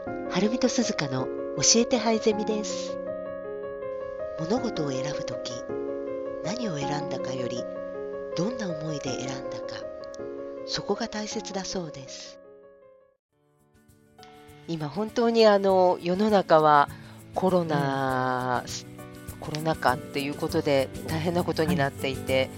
はるみとすずかの教えてハイゼミです。物事を選ぶとき、何を選んだかより、どんな思いで選んだか、そこが大切だそうです。今本当に世の中はコロナ、コロナ禍っていうことで大変なことになっていて、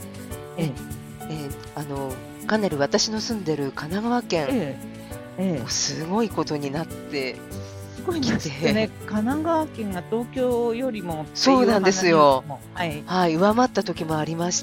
かなり私の住んでる神奈川県、すごいことになってすごいですね。神奈川県が東京よりもそうなんですよ。 はい、 上回った時もありまして、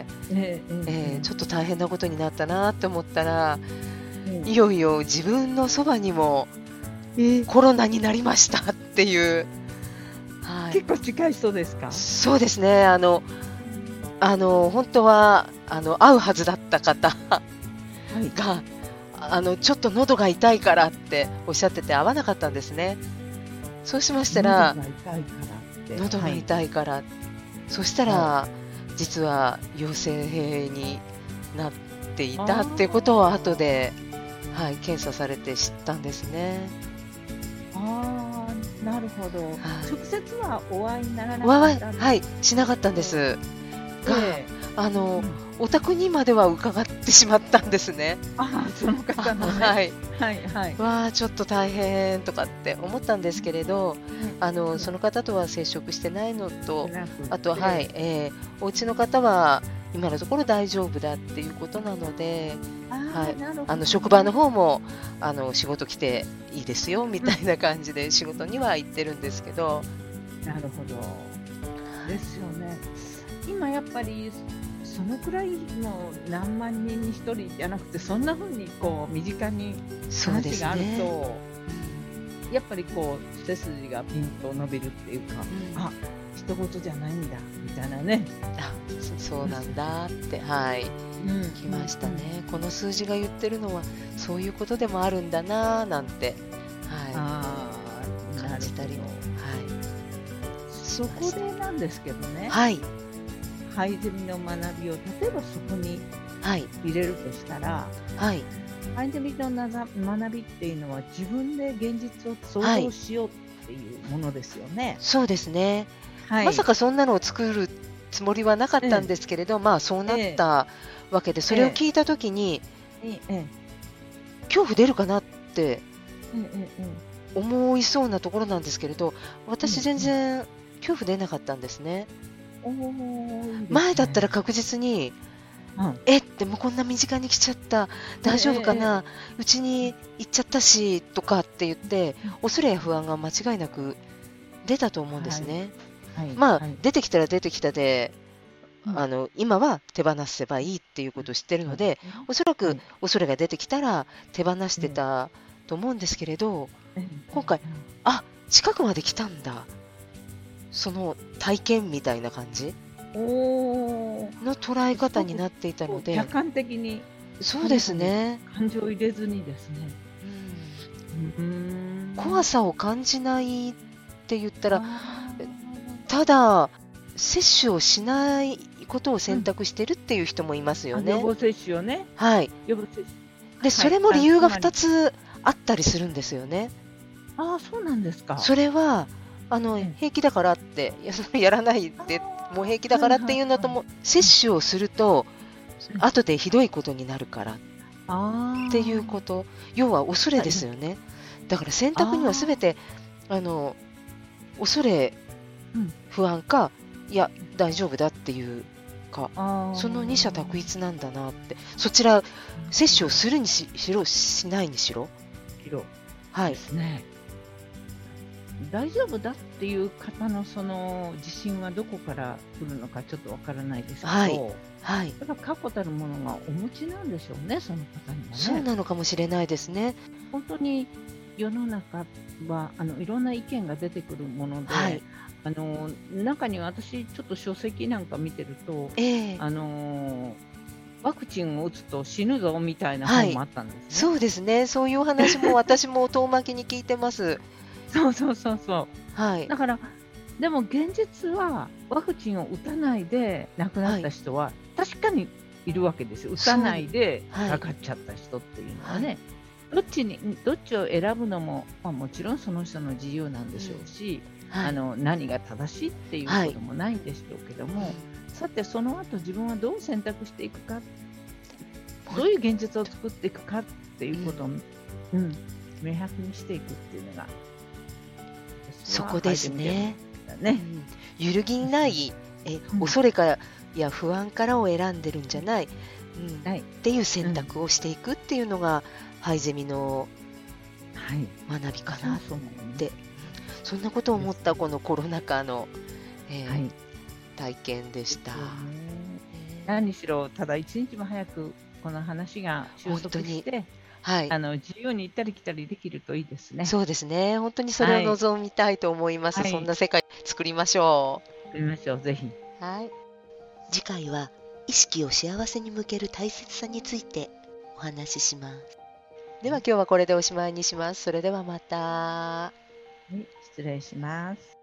ちょっと大変なことになったなと思ったら、いよいよ自分のそばにもコロナになりましたっていう。 結構近い人ですか？ そうですね。本当は会うはずだった方が、ちょっと喉が痛いからっておっしゃってて会わなかったんですね。そうしましたら、喉が痛いから、そしたら、実は陽性になっていたっていうことを後で、検査されて知ったんですね。 なるほど。直接はお会いにならなかったんですか？ しなかったんですが、お宅にまでは伺ってしまったんですね。 その方のね。 わあ、ちょっと大変とかって思ったんですけれど、その方とは接触してないのと、あとお家の方は今のところ大丈夫だっていうことなので、職場の方も仕事来ていいですよみたいな感じで仕事には行ってるんですけど。 なるほど。ですよね。今やっぱりそのくらいの何万人に1人じゃなくて、そんな風に身近に話があると、やっぱり背筋がピンと伸びるっていうか、人事じゃないんだみたいなね。 そうなんだって来ましたね。この数字が言ってるのはそういうことでもあるんだななんて感じたりも。 そこでなんですけどね。ハイゼミの学びを例えばそこに入れるとしたら、ハイゼミの学びっていうのは自分で現実を想像しようっていうものですよね。 そうですね。まさかそんなのを作るつもりはなかったんですけれど、そうなったわけで、それを聞いたときに、恐怖出るかなって思いそうなところなんですけれど、私全然恐怖出なかったんですね。前だったら確実に、でもこんな身近に来ちゃった、大丈夫かな、うちに行っちゃったしとかって言って、恐れや不安が間違いなく出たと思うんですね。出てきたら出てきたで、今は手放せばいいっていうことを知ってるので、おそらく恐れが出てきたら手放してたと思うんですけれど、今回、近くまで来たんだ、その体験みたいな感じの捉え方になっていたので、 客観的に。 そうですね。 感情を入れずにですね。 怖さを感じないって言ったら、ただ接種をしないことを選択してるっていう人もいますよね。 予防接種をね。予防接種で、それも理由が2つあったりするんですよね。 そうなんですか。 それは平気だからってやらないでもう平気だからっていうのとも、接種をすると後でひどいことになるからっていうこと、要は恐れですよね。だから選択には全て恐れ、不安か、いや大丈夫だっていうか、その二者択一なんだなって。そちら接種をするにしろしないにしろですね。大丈夫だっていう方のその自信はどこから来るのかちょっとわからないですけど、やっぱ確固たるものがお持ちなんでしょうね、その方にはね。 そうなのかもしれないですね。 本当に世の中はいろんな意見が出てくるもので、中には私ちょっと書籍なんか見てると、ワクチンを打つと死ぬぞみたいな本もあったんですね。 そうですね。そういう話も私も遠巻きに聞いてます。 だからでも現実はワクチンを打たないで亡くなった人は確かにいるわけですよ。打たないでかかっちゃった人っていうのはね。 どっちを選ぶのも、もちろんその人の自由なんでしょうし、何が正しいっていうこともないでしょうけども、さてその後自分はどう選択していくか、どういう現実を作っていくかっていうことを、明白にしていくっていうのが、 そこですね。揺るぎない、恐れからや不安からを選んでるんじゃない、っていう選択をしていくっていうのがハイゼミの学びかなって、そんなことを思ったこのコロナ禍の、体験でした。 何しろただ一日も早くこの話が収束して、自由に行ったり来たりできるといいですね。 そうですね。本当にそれを望みたいと思います。そんな世界作りましょう。 作りましょう、ぜひ。 次回は意識を幸せに向ける大切さについてお話しします。では今日はこれでおしまいにします。それではまた。 失礼します。